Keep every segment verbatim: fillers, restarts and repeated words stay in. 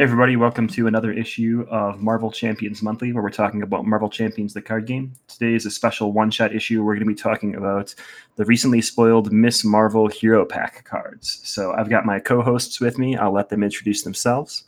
everybody, welcome to another issue of Marvel Champions Monthly, where we're talking about Marvel Champions, the card game. Today is a special one-shot issue. We're going to be talking about the recently spoiled Miss Marvel Hero Pack cards. So I've got my co-hosts with me. I'll let them introduce themselves.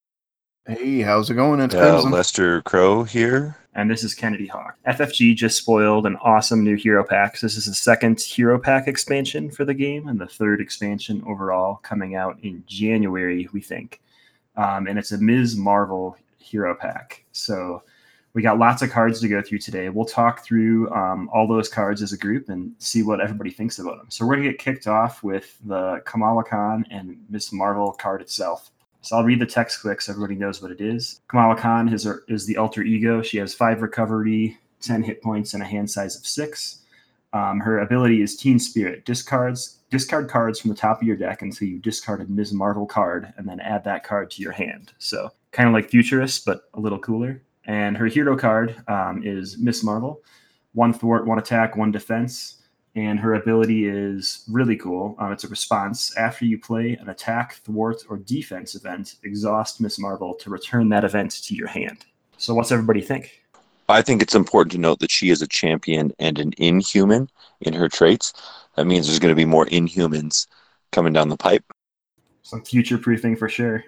Hey, how's it going? It's Uh, Crimson. Lester Crow here. And this is Kennedy Hawk. F F G just spoiled an awesome new Hero Pack. So this is the second Hero Pack expansion for the game and the third expansion overall, coming out in January, we think. Um, and it's a Miz Marvel Hero Pack. So we got lots of cards to go through today. We'll talk through um, all those cards as a group and see what everybody thinks about them. So we're going to get kicked off with the Kamala Khan and Miz Marvel card itself. So I'll read the text quick so everybody knows what it is. Kamala Khan is, her, is the alter ego. She has five recovery, ten hit points, and a hand size of six. Um, her ability is Teen Spirit. Discards discard cards from the top of your deck until you discard a Miz Marvel card, and then add that card to your hand. So kind of like Futurist, but a little cooler. And her hero card um, is Miss Marvel. One thwart, one attack, one defense. And her ability is really cool. Um, it's a response. After you play an attack, thwart, or defense event, exhaust Miss Marvel to return that event to your hand. So what's everybody think? I think it's important to note that she is a champion and an inhuman in her traits. That means there's going to be more Inhumans coming down the pipe. Some future proofing for sure.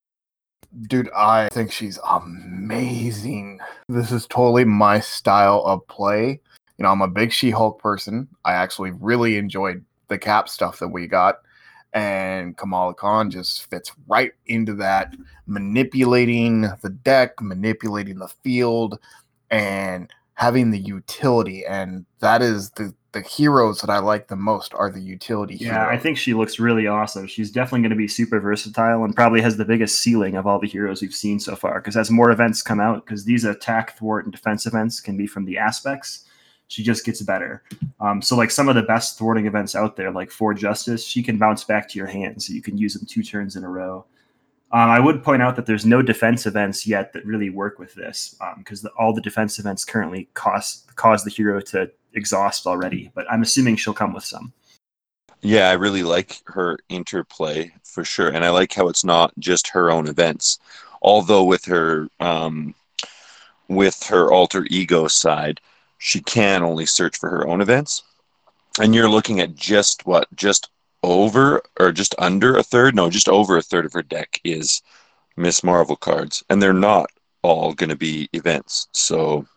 Dude, I think she's amazing. This is totally my style of play. You know, I'm a big She-Hulk person. I actually really enjoyed the Cap stuff that we got. And Kamala Khan just fits right into that, manipulating the deck, manipulating the field, and having the utility. And that is the, the heroes that I like the most are the utility yeah, heroes. Yeah, I think she looks really awesome. She's definitely going to be super versatile and probably has the biggest ceiling of all the heroes we've seen so far. Because as more events come out, because these attack, thwart, and defense events can be from the aspects, she just gets better. Um, so like some of the best thwarting events out there, like For Justice, she can bounce back to your hand, so you can use them two turns in a row. Um, I would point out that there's no defense events yet that really work with this, because um, all the defense events currently cost cause the hero to exhaust already. But I'm assuming she'll come with some. Yeah, I really like her interplay for sure, and I like how it's not just her own events. Although with her um, with her alter ego side, she can only search for her own events. And you're looking at just what, just over or just under a third? No, just over a third of her deck is Miss Marvel cards. And they're not all going to be events. So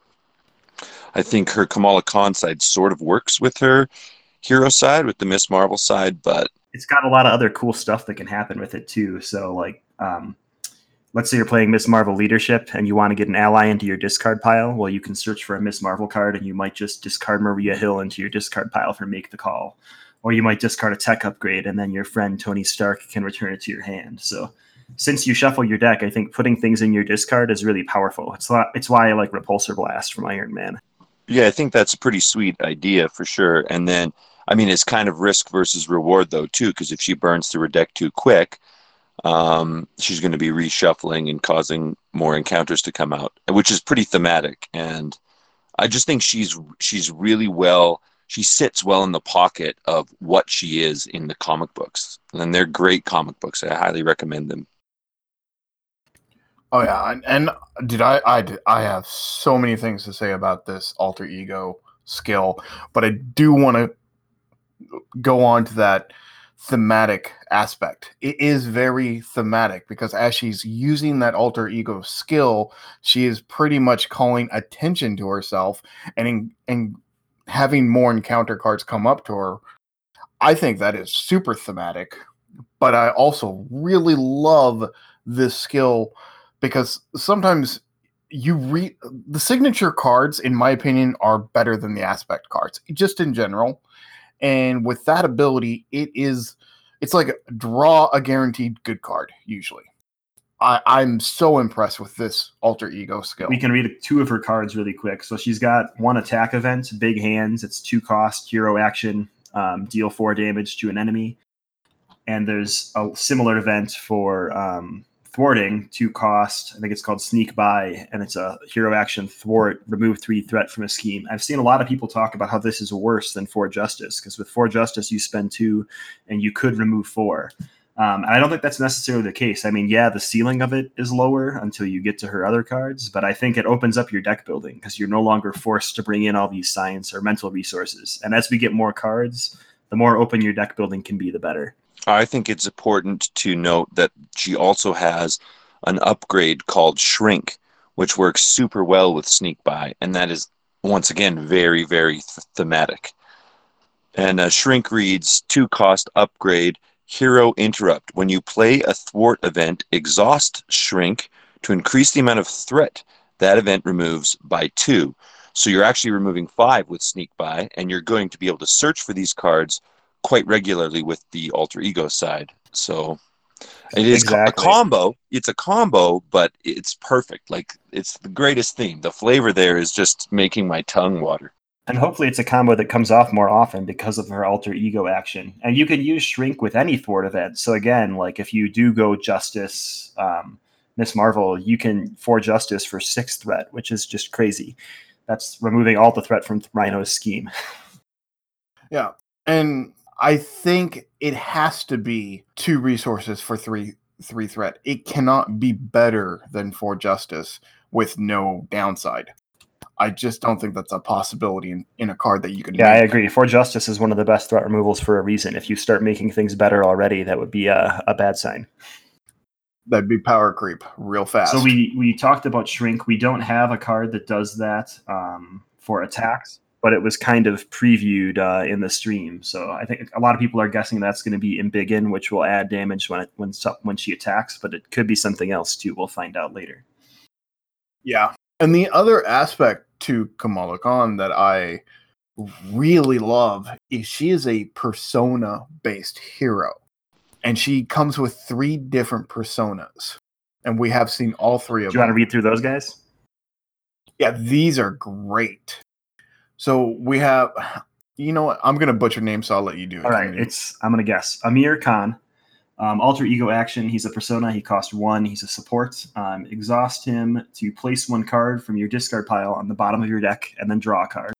I think her Kamala Khan side sort of works with her hero side, with the Miss Marvel side, but it's got a lot of other cool stuff that can happen with it too. So like, um, let's say you're playing Miss Marvel Leadership and you want to get an ally into your discard pile. Well, you can search for a Miss Marvel card and you might just discard Maria Hill into your discard pile for Make the Call. Or you might discard a tech upgrade and then your friend Tony Stark can return it to your hand. So since you shuffle your deck, I think putting things in your discard is really powerful. It's, lot, it's why I like Repulsor Blast from Iron Man. Yeah, I think that's a pretty sweet idea for sure. And then, I mean, it's kind of risk versus reward though too, because if she burns through her deck too quick, Um, she's going to be reshuffling and causing more encounters to come out, which is pretty thematic. And I just think she's she's really well. She sits well in the pocket of what she is in the comic books, and they're great comic books. I highly recommend them. Oh yeah, and, and did I I did, I have so many things to say about this alter ego skill, but I do want to go on to that thematic aspect. It is very thematic because as she's using that alter ego skill, she is pretty much calling attention to herself and in, and having more encounter cards come up to her. I think that is super thematic, but I also really love this skill because sometimes you read the signature cards, in my opinion, are better than the aspect cards, just in general. And with that ability, it is, it's like draw a guaranteed good card, usually. I, I'm so impressed with this alter ego skill. We can read two of her cards really quick. So she's got one attack event, Big Hands. It's two cost, hero action, um, deal four damage to an enemy. And there's a similar event for um, thwarting, two cost. I think it's called Sneak By, and it's a hero action thwart, remove three threat from a scheme. I've seen a lot of people talk about how this is worse than For Justice, because with For Justice, you spend two and you could remove four. Um, and I don't think that's necessarily the case. I mean, yeah, the ceiling of it is lower until you get to her other cards, but I think it opens up your deck building because you're no longer forced to bring in all these science or mental resources. And as we get more cards, the more open your deck building can be, the better. I think it's important to note that she also has an upgrade called Shrink, which works super well with Sneak By, and that is, once again, very, very th- thematic. And uh, Shrink reads, two cost upgrade, Hero Interrupt. When you play a thwart event, exhaust Shrink to increase the amount of threat that event removes by two. So you're actually removing five with Sneak By, and you're going to be able to search for these cards quite regularly with the Alter Ego side. So it is exactly. a combo. It's a combo, but it's perfect. Like, it's the greatest theme. The flavor there is just making my tongue water. And hopefully it's a combo that comes off more often because of her Alter Ego action. And you can use Shrink with any thwart event. So again, like if you do go Justice, um, Miss Marvel, you can for Justice for six threat, which is just crazy. That's removing all the threat from Rhino's scheme. Yeah. And I think it has to be two resources for three three threat. It cannot be better than for Justice with no downside. I just don't think that's a possibility in, in a card that you can Yeah, make. I agree. For Justice is one of the best threat removals for a reason. If you start making things better already, that would be a, a bad sign. That'd be power creep real fast. So we, we talked about Shrink. We don't have a card that does that um, for attacks, but it was kind of previewed uh, in the stream. So I think a lot of people are guessing that's going to be Embiggen, which will add damage when it, when when she attacks, but it could be something else too. We'll find out later. Yeah. And the other aspect to Kamala Khan that I really love is she is a persona-based hero. And she comes with three different personas. And we have seen all three of them. Do you want to read through those guys? Yeah, these are great. So we have, you know what? I'm going to butcher names, so I'll let you do it. All right, it's I'm going to guess. Amir Khan. Um, Alter Ego action, he's a persona. He costs one. He's a support. Um, exhaust him to place one card from your discard pile on the bottom of your deck and then draw a card.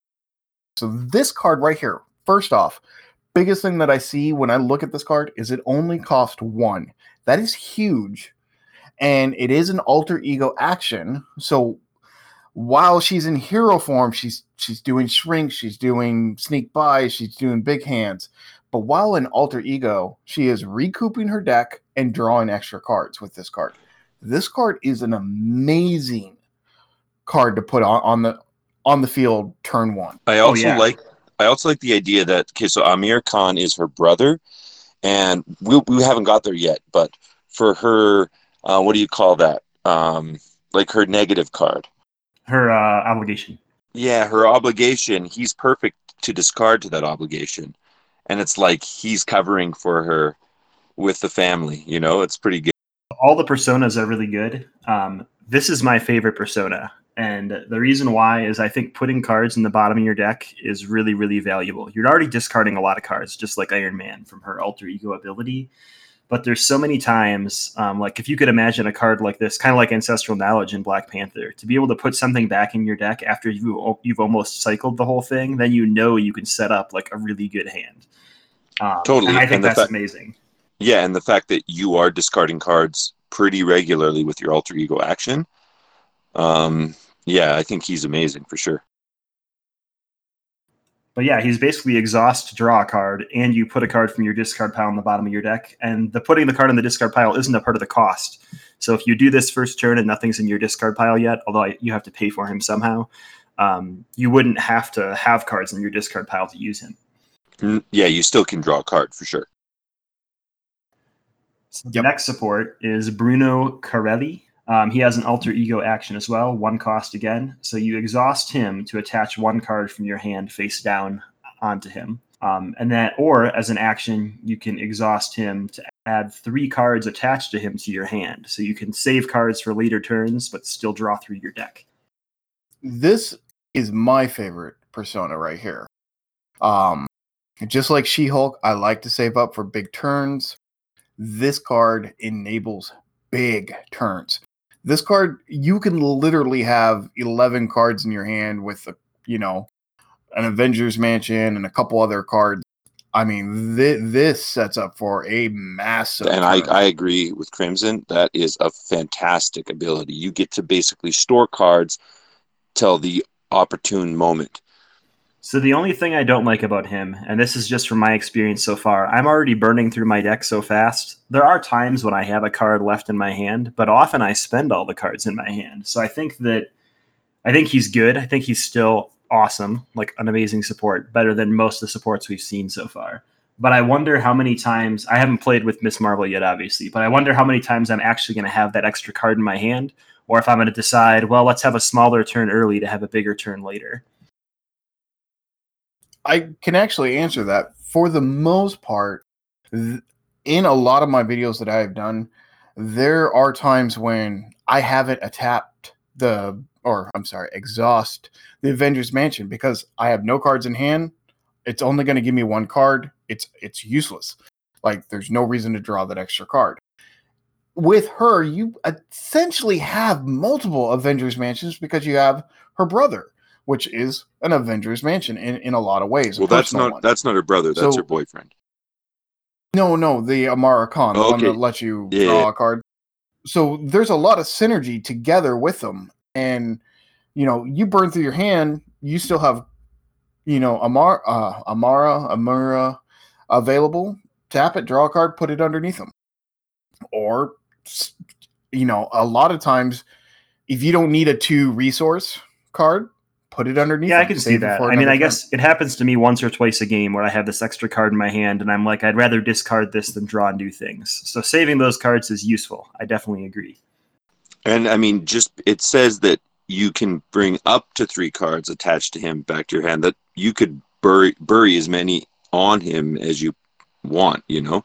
So this card right here, first off, biggest thing that I see when I look at this card is it only costs one. That is huge. And it is an Alter Ego action. So while she's in hero form, she's she's doing Shrink, she's doing Sneak By, she's doing Big Hands. But while in Alter Ego, she is recouping her deck and drawing extra cards with this card. This card is an amazing card to put on, on the on the field turn one. I also oh, yeah. like I also like the idea that okay, so Amir Khan is her brother, and we we haven't got there yet. But for her, uh, what do you call that? Um, like her negative card, her uh, obligation. Yeah, her obligation. He's perfect to discard to that obligation. And it's like he's covering for her with the family, you know, it's pretty good. All the personas are really good. Um, this is my favorite persona. And the reason why is I think putting cards in the bottom of your deck is really, really valuable. You're already discarding a lot of cards, just like Iron Man from her Alter Ego ability. But there's so many times, um, like if you could imagine a card like this, kind of like Ancestral Knowledge in Black Panther, to be able to put something back in your deck after you, you've almost cycled the whole thing, then you know you can set up like a really good hand. Um, totally. And I think and that's fa- amazing. Yeah, and the fact that you are discarding cards pretty regularly with your Alter Ego action, um, yeah, I think he's amazing for sure. But yeah, he's basically exhaust to draw a card, and you put a card from your discard pile on the bottom of your deck. And the putting the card in the discard pile isn't a part of the cost. So if you do this first turn and nothing's in your discard pile yet, although I, you have to pay for him somehow, um, you wouldn't have to have cards in your discard pile to use him. Yeah, you still can draw a card for sure. So the yep. next support is Bruno Carelli. Um, he has an Alter Ego action as well, one cost again. So you exhaust him to attach one card from your hand face down onto him. Um, and then, or as an action, you can exhaust him to add three cards attached to him to your hand. So you can save cards for later turns, but still draw through your deck. This is my favorite persona right here. Um, just like She-Hulk, I like to save up for big turns. This card enables big turns. This card, you can literally have eleven cards in your hand with, a, you know, an Avengers Mansion and a couple other cards I mean, th- this sets up for a massive. And I, tournament. I agree with Crimson. That is a fantastic ability. You get to basically store cards till the opportune moment. So the only thing I don't like about him, and this is just from my experience so far, I'm already burning through my deck so fast. There are times when I have a card left in my hand, but often I spend all the cards in my hand. So I think that I think he's good. I think he's still awesome, like an amazing support, better than most of the supports we've seen so far. But I wonder how many times I haven't played with Miss Marvel yet, obviously, but I wonder how many times I'm actually going to have that extra card in my hand, or if I'm going to decide, well, let's have a smaller turn early to have a bigger turn later. I can actually answer that. For the most part, th- in a lot of my videos that I have done, there are times when I haven't tapped the, or I'm sorry, exhaust the Avengers Mansion because I have no cards in hand. It's only going to give me one card. It's it's useless. Like, there's no reason to draw that extra card. With her, you essentially have multiple Avengers Mansions because you have her brother, which is an Avengers Mansion in, in a lot of ways. Well, that's not one. that's not her brother. That's So, her boyfriend. No, no, the Amara Khan, the Oh, one okay. that lets you Yeah, draw yeah. a card. So there's a lot of synergy together with them. And, you know, you burn through your hand, you still have, you know, Amar, uh, Amara, Amara available. Tap it, draw a card, put it underneath them. Or, you know, a lot of times, if you don't need a two resource card, put it underneath. Yeah, them, I can see save it that. for I mean, another I turn. guess it happens to me once or twice a game where I have this extra card in my hand and I'm like, I'd rather discard this than draw new things. So saving those cards is useful. I definitely agree. And I mean, just it says that you can bring up to three cards attached to him back to your hand. That you could bury bury as many on him as you want. You know,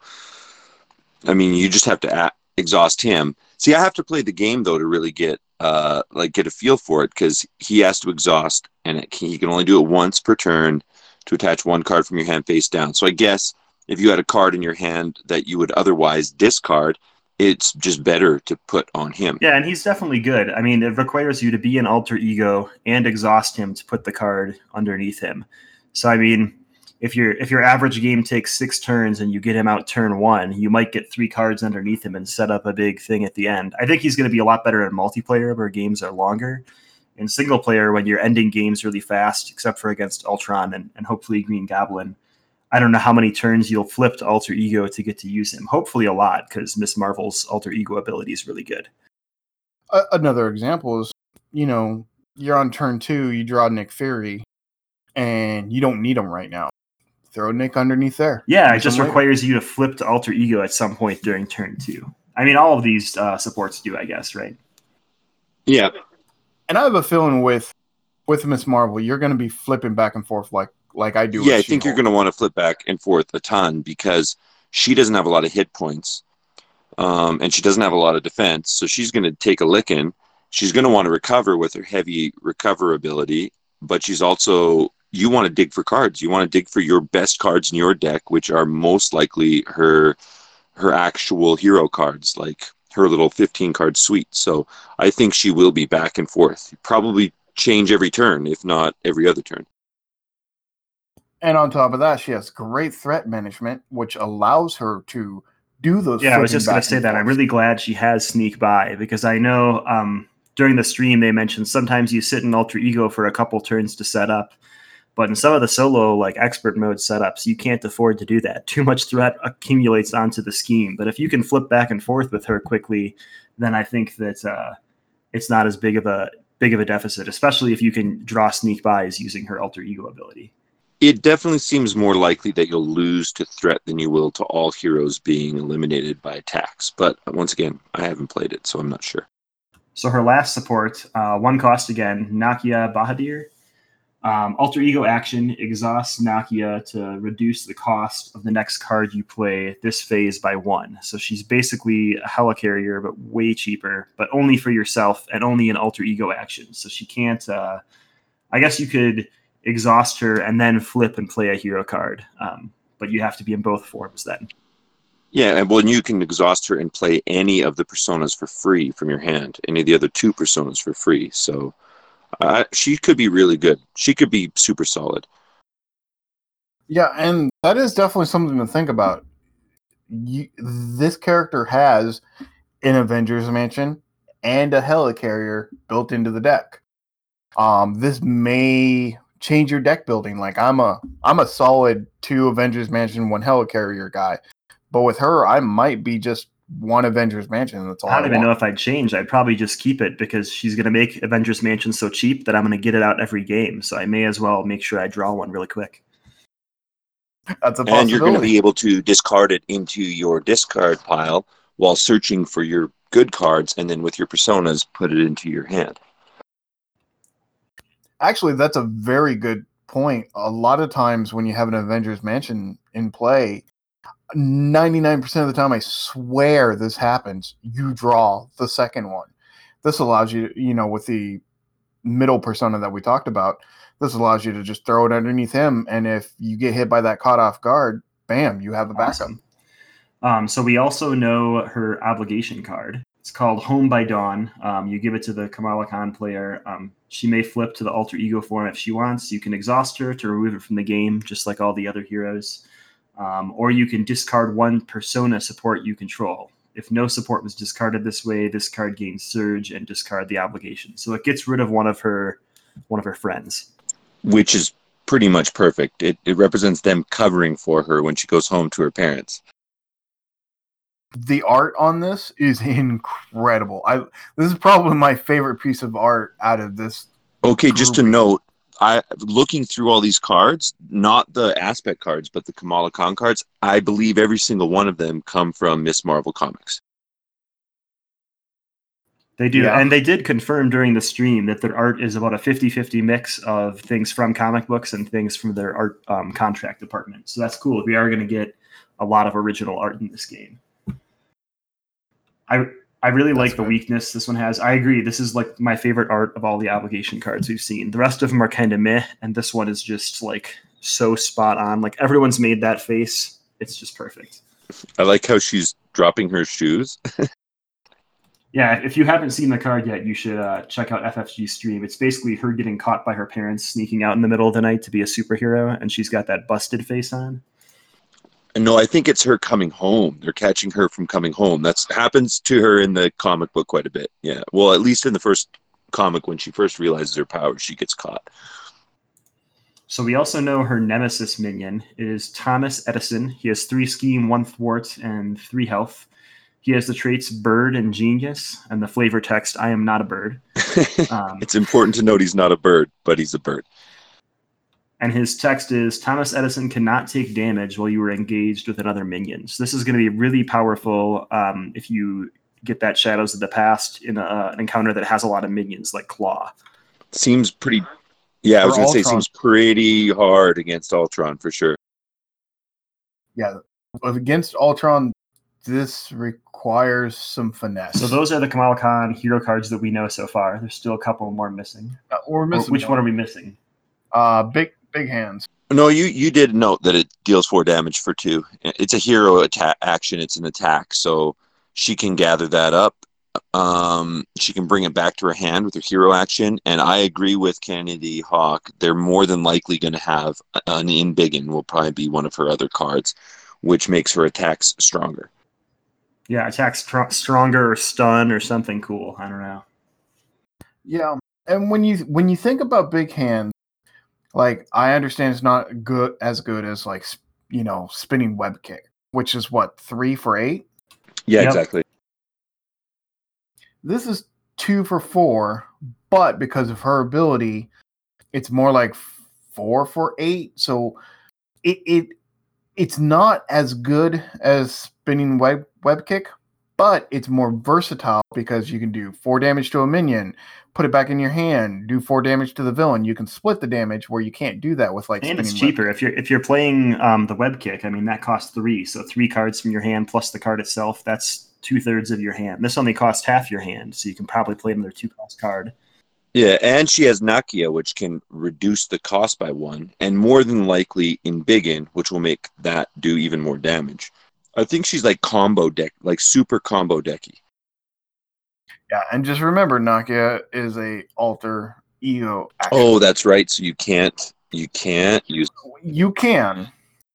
I mean, you just have to a- exhaust him. See, I have to play the game though to really get uh like get a feel for it because he has to exhaust, and it can, he can only do it once per turn to attach one card from your hand face down. So I guess if you had a card in your hand that you would otherwise discard, it's just better to put on him. Yeah, and he's definitely good. I mean, it requires you to be an alter ego and exhaust him to put the card underneath him. So I mean, if your if your average game takes six turns and you get him out turn one, you might get three cards underneath him and set up a big thing at the end. I think he's going to be a lot better in multiplayer where games are longer. In single player, when you're ending games really fast, except for against Ultron and, and hopefully Green Goblin, I don't know how many turns you'll flip to alter ego to get to use him. Hopefully a lot, because Miss Marvel's alter ego ability is really good. A- another example is, you know, you're on turn two, you draw Nick Fury, and you don't need him right now. Throw Nick underneath there. Yeah, it Use just him later. requires you to flip to alter ego at some point during turn two. I mean, all of these uh, supports do, I guess, right? Yeah. And I have a feeling with with Miss Marvel, you're going to be flipping back and forth like like I do. Yeah, with I think you're She-Hulk. going to want to flip back and forth a ton because she doesn't have a lot of hit points, um, and she doesn't have a lot of defense. So she's going to take a licking. She's going to want to recover with her heavy recover ability, but she's also you want to dig for cards. You want to dig for your best cards in your deck, which are most likely her her actual hero cards, like her little fifteen card suite. So I think she will be back and forth. Probably change every turn, if not every other turn. And on top of that, she has great threat management, which allows her to do those. Yeah, I was flipping just going back to say and that. I'm forth. really glad she has sneak by because I know um, during the stream they mentioned sometimes you sit in alter ego for a couple turns to set up. But in some of the solo, like expert mode setups, you can't afford to do that. Too much threat accumulates onto the scheme. But if you can flip back and forth with her quickly, then I think that uh, it's not as big of a big of a deficit, especially if you can draw sneak bys using her alter ego ability. It definitely seems more likely that you'll lose to threat than you will to all heroes being eliminated by attacks. But once again, I haven't played it, so I'm not sure. So her last support, uh, one cost again, Nakia Bahadur. Um, alter ego action exhausts Nakia to reduce the cost of the next card you play this phase by one. So she's basically a helicarrier, but way cheaper, but only for yourself and only in alter ego action. So she can't. Uh, I guess you could exhaust her and then flip and play a hero card, um, but you have to be in both forms then. Yeah, and well, you can exhaust her and play any of the personas for free from your hand, any of the other two personas for free. So uh, she could be really good. She could be super solid. Yeah, and that is definitely something to think about. You, this character has an Avengers Mansion and a helicarrier built into the deck. Um, this may change your deck building. Like I'm a I'm a solid two Avengers Mansion, one helicarrier guy, but with her, I might be just one Avengers Mansion. That's all I I, don't even want. know if I'd change. I'd probably just keep it because she's going to make Avengers Mansion so cheap that I'm going to get it out every game. So I may as well make sure I draw one really quick. That's a possibility. And you're going to be able to discard it into your discard pile while searching for your good cards, and then with your personas, put it into your hand. Actually, that's a very good point. A lot of times when you have an Avengers Mansion in play, ninety-nine percent of the time, I swear this happens, you draw the second one. This allows you, you know, with the middle persona that we talked about, this allows you to just throw it underneath him, and if you get hit by that caught off guard, bam, you have a backup. Awesome. Um, so we also know her obligation card. It's called Home by Dawn. Um, you give it to the Kamala Khan player. Um, she may flip to the alter ego form if she wants. You can exhaust her to remove it from the game, just like all the other heroes. Um, or you can discard one persona support you control. If no support was discarded this way, this card gains Surge and discard the obligation. So it gets rid of one of her one of her friends. Which is pretty much perfect. It, it represents them covering for her when she goes home to her parents. The art on this is incredible. I this is probably my favorite piece of art out of this. Okay, group. Just to note, I looking through all these cards, not the aspect cards, but the Kamala Khan cards, I believe every single one of them come from Miss Marvel Comics. They do, yeah. And they did confirm during the stream that their art is about a fifty-fifty mix of things from comic books and things from their art um, contract department. So that's cool. We are going to get a lot of original art in this game. I I really That's like good. The weakness this one has. I agree. This is like my favorite art of all the obligation cards we've seen. The rest of them are kind of meh, and this one is just like so spot on. Like everyone's made that face. It's just perfect. I like how she's dropping her shoes. Yeah, if you haven't seen the card yet, you should uh, check out F F G's stream. It's basically her getting caught by her parents sneaking out in the middle of the night to be a superhero, and she's got that busted face on. No, I think it's her coming home. They're catching her from coming home. That's happens to her in the comic book quite a bit. Yeah. Well, at least in the first comic, when she first realizes her powers, she gets caught. So we also know her nemesis minion is Thomas Edison. He has three scheme, one thwart, and three health. He has the traits bird and genius, and the flavor text, I am not a bird. Um, it's important to note he's not a bird, but he's a bird. And his text is, Thomas Edison cannot take damage while you are engaged with another minion. So this is going to be really powerful um, if you get that Shadows of the Past in a, an encounter that has a lot of minions, like Claw. Seems pretty... Yeah, I was going to say, seems pretty hard against Ultron, for sure. Yeah, against Ultron, this requires some finesse. So those are the Kamala Khan hero cards that we know so far. There's still a couple more missing. Uh, we're missing or which one. one are we missing? Uh, big big hands. No, you, you did note that it deals four damage for two. It's a hero attack action. It's an attack, so she can gather that up. Um, she can bring it back to her hand with her hero action. And I agree with Kennedy Hawk. They're more than likely going to have an Inbiggin will probably be one of her other cards, which makes her attacks stronger. Yeah, attack str- stronger or stun or something cool. I don't know. Yeah, and when you when you think about big hands, like I understand it's not good as good as like you know spinning web kick, which is what three for eight. Yeah, yep. Exactly. This is two for four, but because of her ability, it's more like four for eight. So it it it's not as good as spinning web web kick, but it's more versatile because you can do four damage to a minion, put it back in your hand, do four damage to the villain. You can split the damage where you can't do that with like. And it's cheaper if you're if you're playing um, the web kick. I mean that costs three, so three cards from your hand plus the card itself. That's two thirds of your hand. This only costs half your hand, so you can probably play another two cost card. Yeah, and she has Nakia, which can reduce the cost by one, and more than likely Inbiggin, which will make that do even more damage. I think she's like combo deck, like super combo decky. Yeah, and just remember, Nakia is a alter ego action. Oh, that's right. So you can't, you can't use. You can,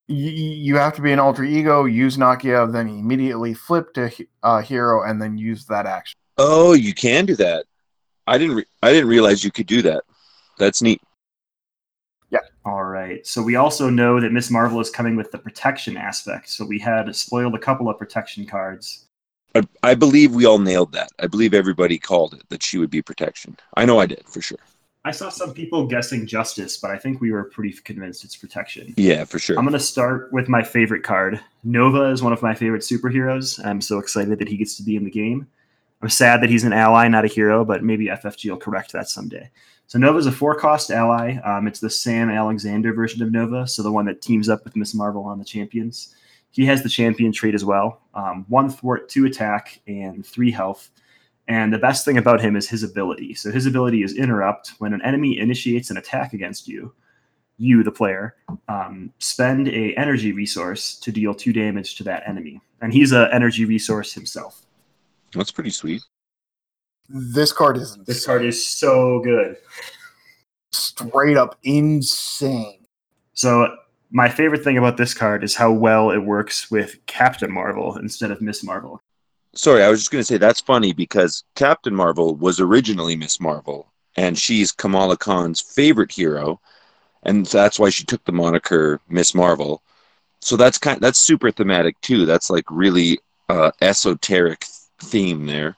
you, you have to be an alter ego, use Nakia, then immediately flip to uh, hero, and then use that action. Oh, you can do that. I didn't. Re- I didn't realize you could do that. That's neat. Yeah. All right. So we also know that Miss Marvel is coming with the protection aspect. So we had spoiled a couple of protection cards. I, I believe we all nailed that. I believe everybody called it that she would be protection. I know I did for sure. I saw some people guessing justice, but I think we were pretty convinced it's protection. Yeah, for sure. I'm going to start with my favorite card. Nova is one of my favorite superheroes. I'm so excited that he gets to be in the game. I'm sad that he's an ally, not a hero, but maybe F F G will correct that someday. So Nova's a four-cost ally. Um, it's the Sam Alexander version of Nova, so the one that teams up with Miss Marvel on the Champions. He has the champion trait as well. Um, one thwart, two attack, and three health. And the best thing about him is his ability. So his ability is Interrupt. When an enemy initiates an attack against you, you, the player, um, spend a energy resource to deal two damage to that enemy. And he's an energy resource himself. That's pretty sweet. This card is insane. This card is so good. Straight up insane. So my favorite thing about this card is how well it works with Captain Marvel instead of Miss Marvel. Sorry, I was just going to say that's funny because Captain Marvel was originally Miss Marvel, and she's Kamala Khan's favorite hero, and that's why she took the moniker Miss Marvel. So that's kind that's super thematic too. That's like really uh, esoteric theme there.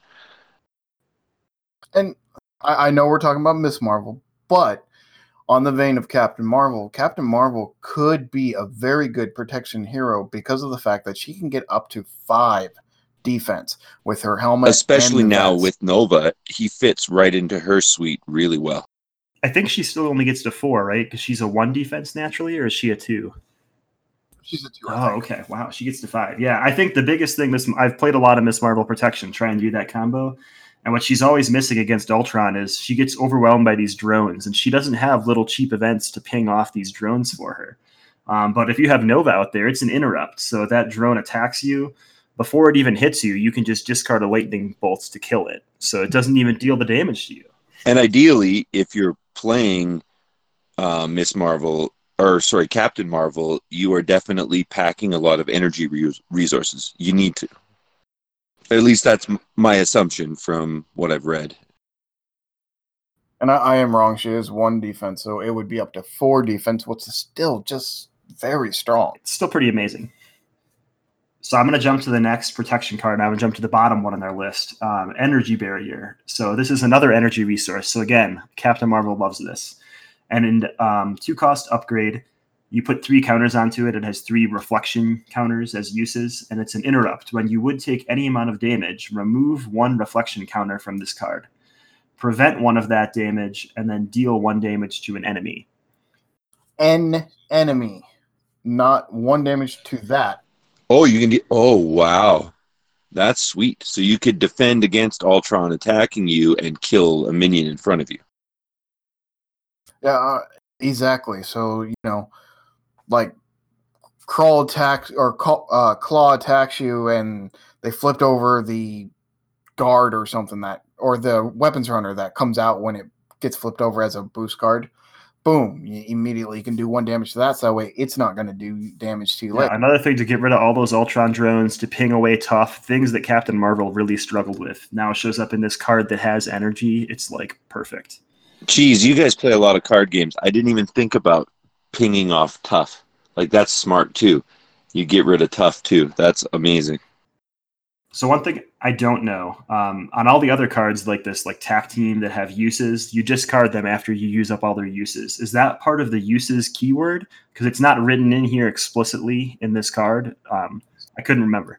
And I, I know we're talking about Miss Marvel, but on the vein of Captain Marvel, Captain Marvel could be a very good protection hero because of the fact that she can get up to five defense with her helmet. Especially and now vest. with Nova, he fits right into her suite really well. I think she still only gets to four, right? Because she's a one defense naturally, or is she a two? She's a two. Oh, okay. Wow, she gets to five. Yeah, I think the biggest thing, Miss I've played a lot of Miss Marvel protection, try and do that combo. And what she's always missing against Ultron is she gets overwhelmed by these drones, and she doesn't have little cheap events to ping off these drones for her. Um, but if you have Nova out there, it's an interrupt. So if that drone attacks you, before it even hits you, you can just discard a lightning bolts to kill it. So it doesn't even deal the damage to you. And ideally, if you're playing uh, Miss Marvel, or sorry, Captain Marvel, you are definitely packing a lot of energy re- resources. You need to. At least that's my assumption from what I've read. And I, I am wrong. She is one defense, so it would be up to four defense, which is still just very strong. It's still pretty amazing. So I'm going to jump to the next protection card, and I'm going to jump to the bottom one on their list, um, Energy Barrier. So this is another energy resource. So again, Captain Marvel loves this. And in um, two-cost upgrade, you put three counters onto it. It has three reflection counters as uses, and it's an interrupt. When you would take any amount of damage, remove one reflection counter from this card. Prevent one of that damage, and then deal one damage to an enemy. An enemy, not one damage to that. Oh, you can get. Oh, wow, that's sweet. So you could defend against Ultron attacking you and kill a minion in front of you. Yeah, uh, exactly. So you know, like crawl attacks or call, uh, claw attacks you, and they flipped over the guard or something that, or the weapons runner that comes out when it gets flipped over as a boost card. Boom! You immediately can do one damage to that. So that way, it's not going to do damage to you. Yeah, later. another thing to get rid of all those Ultron drones, to ping away tough things that Captain Marvel really struggled with. Now it shows up in this card that has energy. It's like perfect. Geez, you guys play a lot of card games. I didn't even think about pinging off tough. Like, that's smart, too. You get rid of tough, too. That's amazing. So one thing I don't know, um, on all the other cards like this, like Tac Team that have uses, you discard them after you use up all their uses. Is that part of the uses keyword? Because it's not written in here explicitly in this card. Um, I couldn't remember.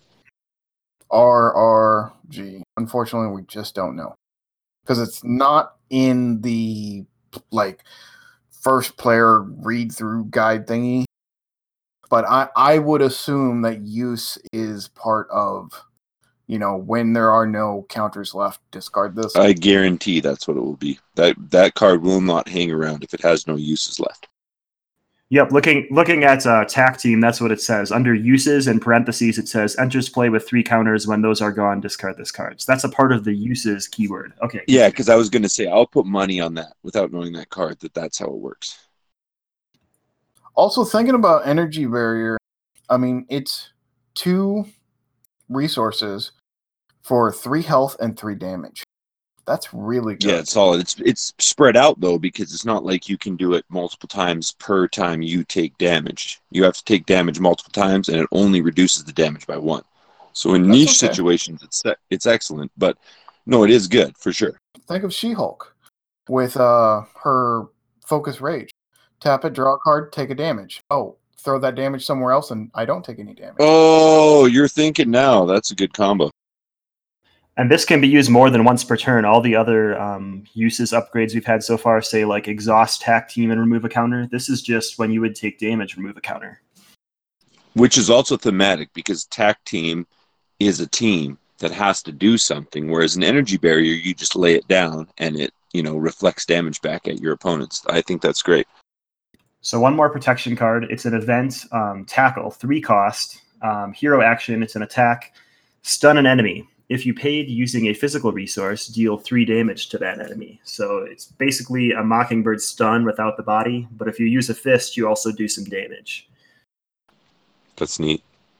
R R G. Unfortunately, we just don't know. Because it's not in the like first player read through guide thingy. But I, I would assume that use is part of, you know, when there are no counters left, discard this. I guarantee that's what it will be. That that card will not hang around if it has no uses left. Yep, looking looking at uh, Tac Team, that's what it says. Under uses in parentheses, it says enters play with three counters. When those are gone, discard this card. So that's a part of the uses keyword. Okay. Yeah, because I was going to say, I'll put money on that without knowing that card, that that's how it works. Also, thinking about energy barrier, I mean, it's two resources for three health and three damage. That's really good. Yeah, it's solid. It's it's spread out though, because it's not like you can do it multiple times per time you take damage. You have to take damage multiple times, and it only reduces the damage by one. So in That's niche okay. situations, it's it's excellent. But no, it is good for sure. Think of She-Hulk with uh her focus rage. Tap it, draw a card, take a damage. Oh, throw that damage somewhere else, and I don't take any damage. Oh, you're thinking now. That's a good combo. And this can be used more than once per turn. All the other um, uses, upgrades we've had so far, say like exhaust, tack team, and remove a counter. This is just when you would take damage, remove a counter. Which is also thematic, because tack team is a team that has to do something, whereas an energy barrier, you just lay it down and it, you know, reflects damage back at your opponents. I think that's great. So one more protection card. It's an event, um, tackle, three cost, um, hero action. It's an attack, stun an enemy. If you paid using a physical resource, deal three damage to that enemy. So it's basically a Mockingbird stun without the body, but if you use a fist, you also do some damage. That's neat.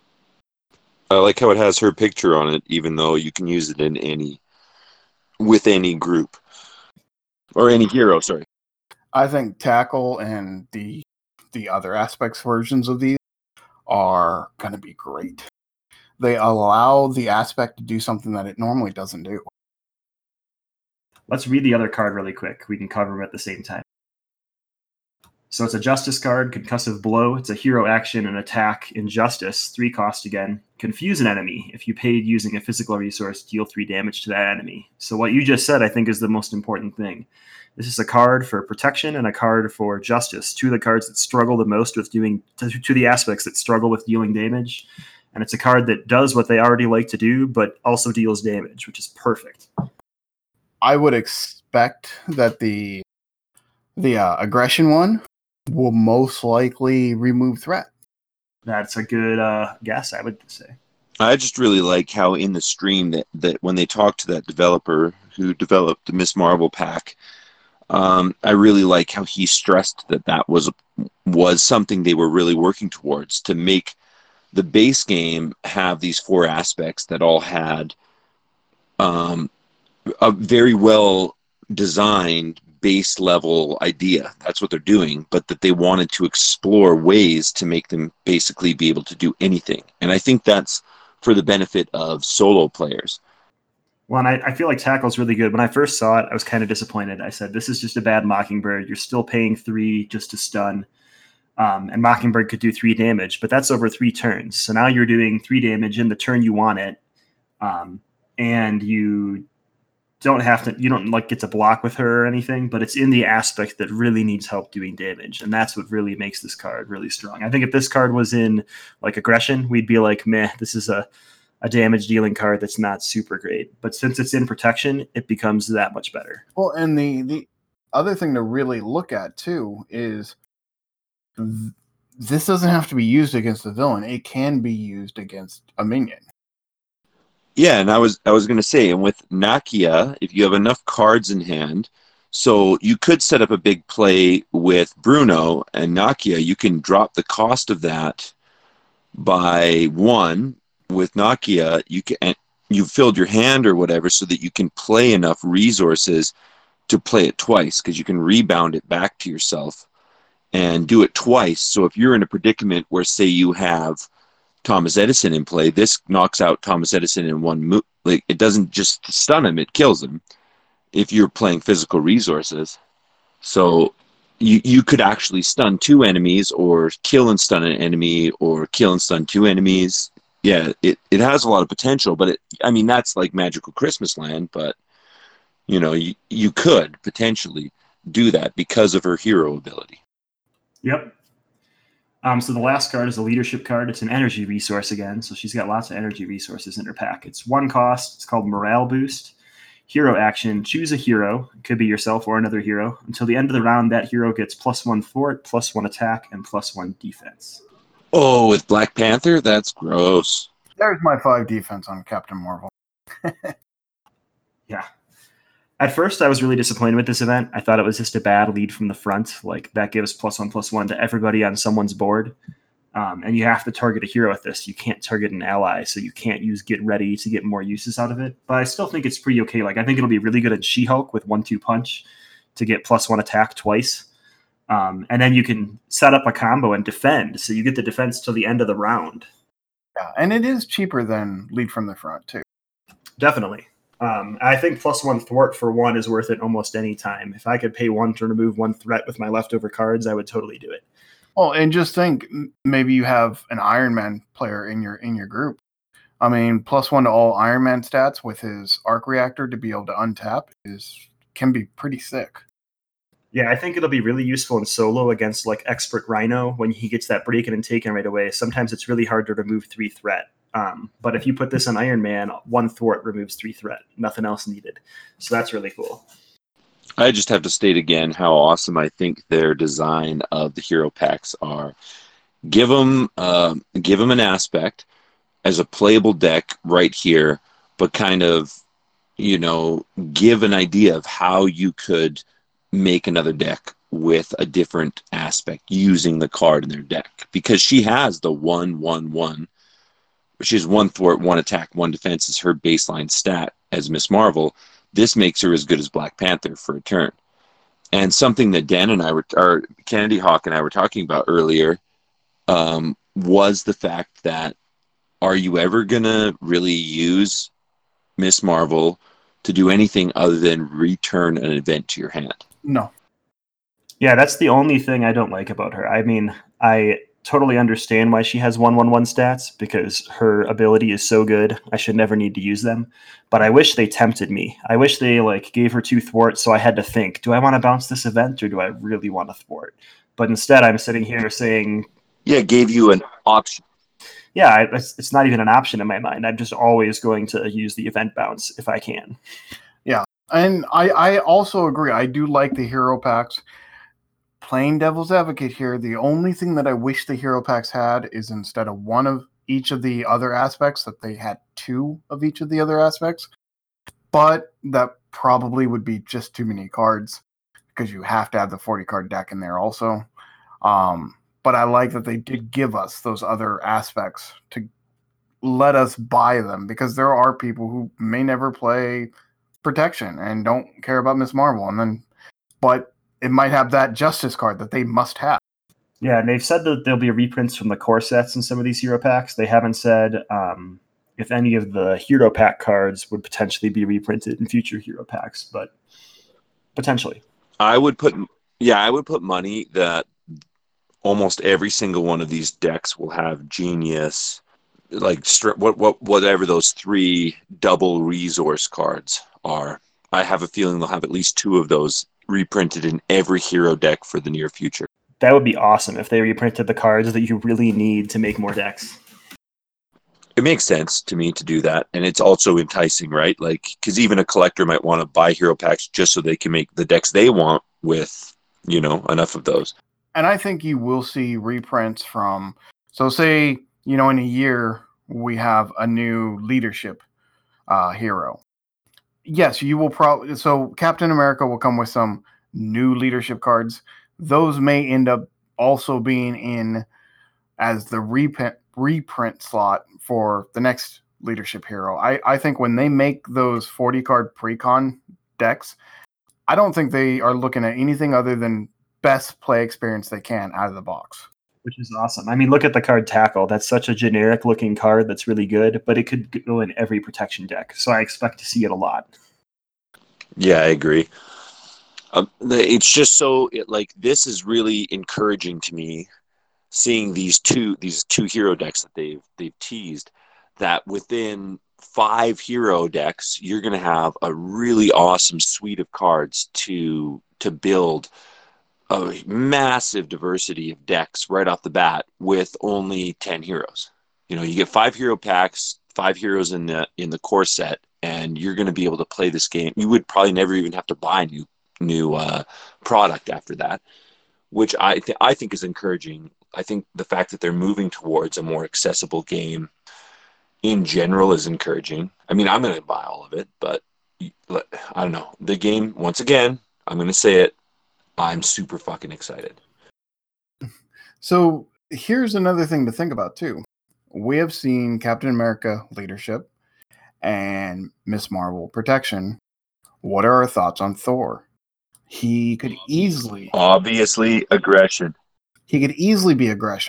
I like how it has her picture on it, even though you can use it in any, with any group. Or any hero, sorry. I think tackle and the the other aspects versions of these are going to be great. They allow the aspect to do something that it normally doesn't do. Let's read the other card really quick. We can cover them at the same time. So it's a Justice card, Concussive Blow. It's a hero action and attack, Injustice, three cost again. Confuse an enemy. If you paid using a physical resource, deal three damage to that enemy. So what you just said, I think, is the most important thing. This is a card for protection and a card for justice, two of the cards that struggle the most with doing, to, to the aspects that struggle with dealing damage. And it's a card that does what they already like to do, but also deals damage, which is perfect. I would expect that the the uh, aggression one will most likely remove threat. That's a good uh, guess, I would say. I just really like how in the stream that, that when they talked to that developer who developed the Miss Marvel pack, um, I really like how he stressed that that was was something they were really working towards, to make the base game have these four aspects that all had um, a very well designed base level idea. That's what they're doing, but that they wanted to explore ways to make them basically be able to do anything. And I think that's for the benefit of solo players. Well, and I, I feel like Tackle's really good. When I first saw it, I was kind of disappointed. I said, this is just a bad Mockingbird. You're still paying three just to stun. Um, and Mockingbird could do three damage, but that's over three turns. So now you're doing three damage in the turn you want it. Um, and you don't have to, you don't like get to block with her or anything, but it's in the aspect that really needs help doing damage. And that's what really makes this card really strong. I think if this card was in like aggression, we'd be like, meh, this is a, a damage dealing card that's not super great. But since it's in protection, it becomes that much better. Well, and the, the other thing to really look at too is th- this doesn't have to be used against a villain. It can be used against a minion. Yeah, and I was I was going to say, and with Nakia, if you have enough cards in hand, so you could set up a big play with Bruno and Nakia. You can drop the cost of that by one. With Nakia, you can and you've filled your hand or whatever, so that you can play enough resources to play it twice, because you can rebound it back to yourself and do it twice. So if you're in a predicament where, say, you have Thomas Edison in play, this knocks out Thomas Edison in one move. Like, it doesn't just stun him, it kills him if you're playing physical resources. So you you could actually stun two enemies, or kill and stun an enemy, or kill and stun two enemies. Yeah, it, it has a lot of potential, but it, I mean, that's like Magical Christmas Land, but you know, you, you could potentially do that because of her hero ability. Yep. Um, so the last card is a leadership card. It's an energy resource again. So she's got lots of energy resources in her pack. It's one cost. It's called Morale Boost. Hero action. Choose a hero. It could be yourself or another hero. Until the end of the round, that hero gets plus one fort, plus one attack, and plus one defense. Oh, with Black Panther? That's gross. There's my five defense on Captain Marvel. Yeah. At first, I was really disappointed with this event. I thought it was just a bad lead from the front. Like, that gives plus one, plus one to everybody on someone's board. Um, and you have to target a hero with this. You can't target an ally, so you can't use Get Ready to get more uses out of it. But I still think it's pretty okay. Like, I think it'll be really good at She-Hulk with one two punch to get plus one attack twice. Um, and then you can set up a combo and defend. So you get the defense till the end of the round. Yeah, and it is cheaper than lead from the front, too. Definitely. Um, I think plus one thwart for one is worth it almost any time. If I could pay one to remove one threat with my leftover cards, I would totally do it. Well, and just think, maybe you have an Iron Man player in your in your group. I mean, plus one to all Iron Man stats with his arc reactor to be able to untap is can be pretty sick. Yeah, I think it'll be really useful in solo against like Expert Rhino when he gets that breaking and taken right away. Sometimes it's really hard to remove three threat. Um, but if you put this on Iron Man, one thwart removes three threat. Nothing else needed. So that's really cool. I just have to state again how awesome I think their design of the hero packs are. Give them, uh, give them an aspect as a playable deck right here, but kind of, you know, give an idea of how you could make another deck with a different aspect using the card in their deck. Because she has the one, one, one. She has one thwart, one attack, one defense is her baseline stat as Miss Marvel. This makes her as good as Black Panther for a turn. And something that Dan and I were, or Candy Hawk and I were talking about earlier, um, was the fact that are you ever going to really use Miss Marvel to do anything other than return an event to your hand? No. Yeah, that's the only thing I don't like about her. I mean, I totally understand why she has one one one stats because her ability is so good. I should never need to use them. But I wish they tempted me. I wish they like gave her two thwarts so I had to think, do I want to bounce this event or do I really want to thwart? But instead I'm sitting here saying... Yeah, it gave you an option. Yeah, it's, it's not even an option in my mind. I'm just always going to use the event bounce if I can. Yeah, and I, I also agree. I do like the hero packs. Playing devil's advocate here, the only thing that I wish the hero packs had is instead of one of each of the other aspects, that they had two of each of the other aspects. But that probably would be just too many cards because you have to have the forty card deck in there also. Um, but I like that they did give us those other aspects to let us buy them because there are people who may never play Protection and don't care about Miss Marvel, and then but it might have that Justice card that they must have. Yeah, and they've said that there'll be reprints from the core sets in some of these hero packs. They haven't said um, if any of the hero pack cards would potentially be reprinted in future hero packs, but potentially. I would put, yeah, I would put money that almost every single one of these decks will have Genius, like stri- what, what, whatever those three double resource cards are. I have a feeling they'll have at least two of those reprinted in every hero deck for the near future. That would be awesome if they reprinted the cards that you really need to make more decks. It makes sense to me to do that, and it's also enticing, right? Like, because even a collector might want to buy hero packs just so they can make the decks they want with, you know, enough of those. And I think you will see reprints from, so say, you know, in a year we have a new leadership uh, hero. Yes, you will probably, so Captain America will come with some new leadership cards. Those may end up also being in as the reprint, reprint slot for the next leadership hero. I, I think when they make those forty card pre-con decks, I don't think they are looking at anything other than best play experience they can out of the box. Which is awesome. I mean, look at the card Tackle. That's such a generic looking card that's really good, but it could go in every Protection deck. So I expect to see it a lot. Yeah, I agree. Um, it's just so it, like this is really encouraging to me, seeing these two these two hero decks that they've they've teased. That within five hero decks, you're going to have a really awesome suite of cards to to build a massive diversity of decks right off the bat with only ten heroes. You know, you get five hero packs, five heroes in the in the core set, and you're going to be able to play this game. You would probably never even have to buy new new uh, product after that, which I th- I think is encouraging. I think the fact that they're moving towards a more accessible game in general is encouraging. I mean, I'm going to buy all of it, but I don't know. The game, once again, I'm going to say it, I'm super fucking excited. So here's another thing to think about, too. We have seen Captain America leadership and Miss Marvel protection. What are our thoughts on Thor? He could easily... Obviously, aggression. He could easily be aggression.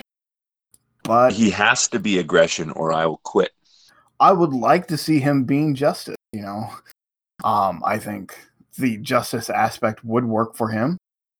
But he has to be aggression or I will quit. I would like to see him being justice, you know. Um, I think the justice aspect would work for him.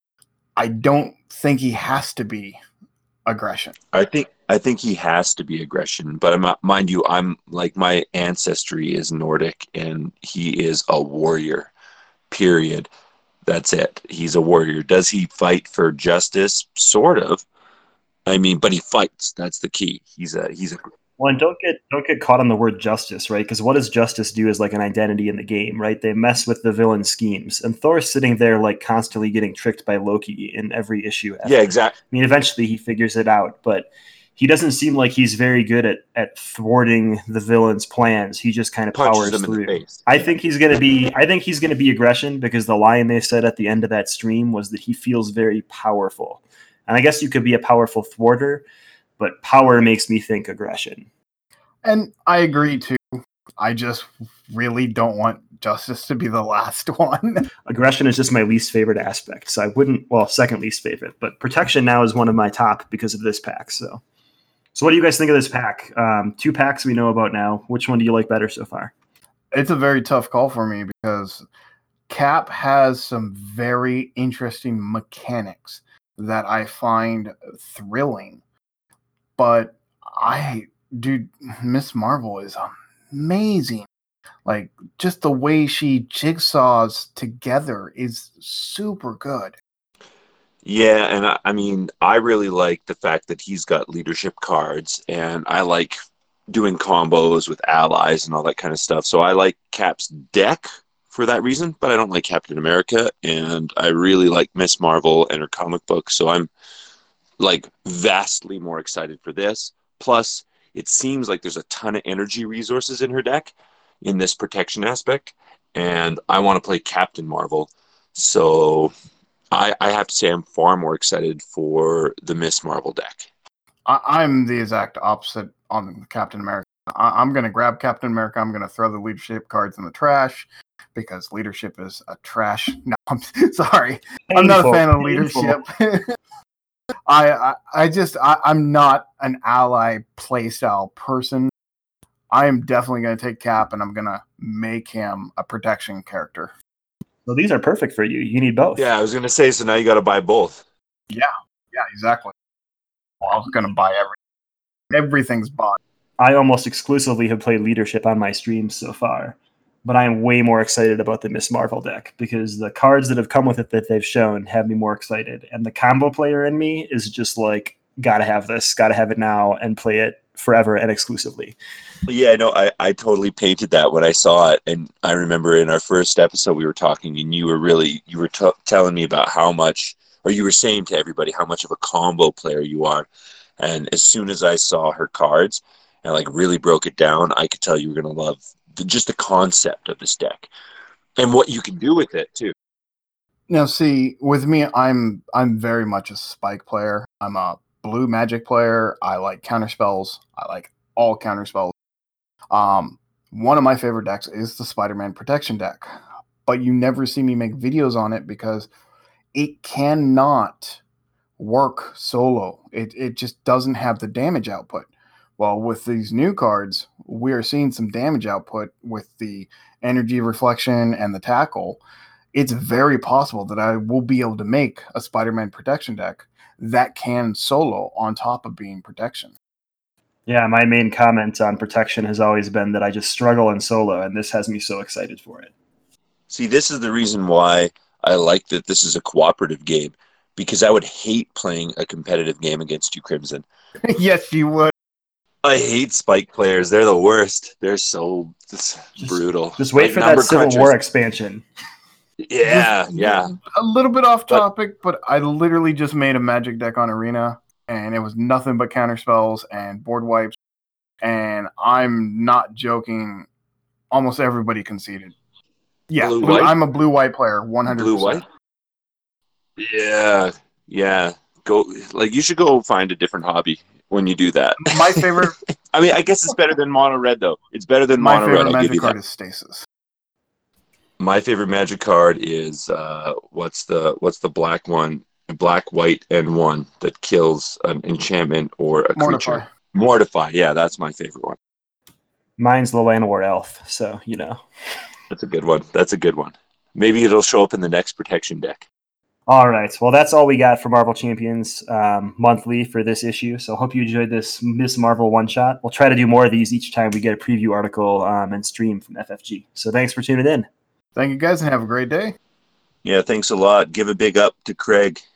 I don't think he has to be aggression. I think I think he has to be aggression, but I'm, mind you, I'm like my ancestry is Nordic and he is a warrior. Period. That's it. He's a warrior. Does he fight for justice? Sort of. I mean, but he fights. That's the key. He's a he's a Well, and don't get don't get caught on the word justice, right? Because what does justice do as like an identity in the game, right? They mess with the villain schemes, and Thor's sitting there like constantly getting tricked by Loki in every issue. Ever. Yeah, exactly. I mean, eventually he figures it out, but he doesn't seem like he's very good at at thwarting the villain's plans. He just kind of Punches powers them in the through. face. I think he's gonna be. I think he's gonna be aggression because the line they said at the end of that stream was that he feels very powerful, and I guess you could be a powerful thwarter, but power makes me think aggression. And I agree, too. I just really don't want justice to be the last one. Aggression is just my least favorite aspect. So I wouldn't, well, second least favorite. But protection now is one of my top because of this pack. So so what do you guys think of this pack? Um, two packs we know about now. Which one do you like better so far? It's a very tough call for me because Cap has some very interesting mechanics that I find thrilling. But I... Dude, Miss Marvel is amazing. Like, just the way she jigsaws together is super good. Yeah, and I, I mean, I really like the fact that he's got leadership cards, and I like doing combos with allies and all that kind of stuff. So I like Cap's deck for that reason, but I don't like Captain America, and I really like Miss Marvel and her comic book. So I'm like vastly more excited for this. Plus, it seems like there's a ton of energy resources in her deck in this protection aspect, and I want to play Captain Marvel. So I, I have to say I'm far more excited for the Miss Marvel deck. I, I'm the exact opposite on Captain America. I, I'm going to grab Captain America. I'm going to throw the leadership cards in the trash because leadership is a trash. No, I'm sorry. Painful, I'm not a fan of leadership. I, I I just I, I'm not an ally playstyle person. I am definitely going to take Cap and I'm going to make him a protection character. Well, these are perfect for you. You need both. Yeah, I was going to say, so now you got to buy both. Yeah, yeah, exactly. Well, I was going to buy everything. Everything's bought. I almost exclusively have played leadership on my streams so far, but I am way more excited about the Miss Marvel deck because the cards that have come with it that they've shown have me more excited. And the combo player in me is just like, gotta have this, gotta have it now and play it forever and exclusively. Yeah, no, I, I totally painted that when I saw it. And I remember in our first episode, we were talking and you were really, you were t- telling me about how much, or you were saying to everybody how much of a combo player you are. And as soon as I saw her cards and like really broke it down, I could tell you were going to love the, just the concept of this deck and what you can do with it too. Now, see, with me, I'm I'm very much a spike player. I'm a blue magic player. I like counter spells. I like all counter spells. Um, one of my favorite decks is the Spider-Man protection deck, but you never see me make videos on it because it cannot work solo. It it just doesn't have the damage output. Well, with these new cards, we are seeing some damage output with the energy reflection and the tackle. It's very possible that I will be able to make a Spider-Man protection deck that can solo on top of being protection. Yeah, my main comment on protection has always been that I just struggle in solo, and this has me so excited for it. See, this is the reason why I like that this is a cooperative game, because I would hate playing a competitive game against you, Crimson. Yes, you would. I hate spike players. They're the worst. They're so just, brutal. Just wait like for that Civil crunchers. War expansion. Yeah, just, yeah. A little bit off topic, but, but I literally just made a Magic deck on Arena, and it was nothing but counter spells and board wipes. And I'm not joking. Almost everybody conceded. Yeah, Blue blue, white? I'm a blue white player, one hundred percent. Blue white? Yeah, yeah. Go like you should go find a different hobby when you do that. My favorite, I mean, I guess it's better than mono red though. It's better than my mono red. favorite I'll give magic you card that. is Stasis. My favorite magic card is uh, what's the what's the black one? Black, white, and one that kills an enchantment or a Mortify. creature. Mortify. Yeah, that's my favorite one. Mine's the Llanowar Elf, so you know. That's a good one. That's a good one. Maybe it'll show up in the next protection deck. All right. Well, that's all we got for Marvel Champions um, monthly for this issue. So hope you enjoyed this Miss Marvel one shot. We'll try to do more of these each time we get a preview article um, and stream from F F G. So thanks for tuning in. Thank you guys and have a great day. Yeah, thanks a lot. Give a big up to Craig.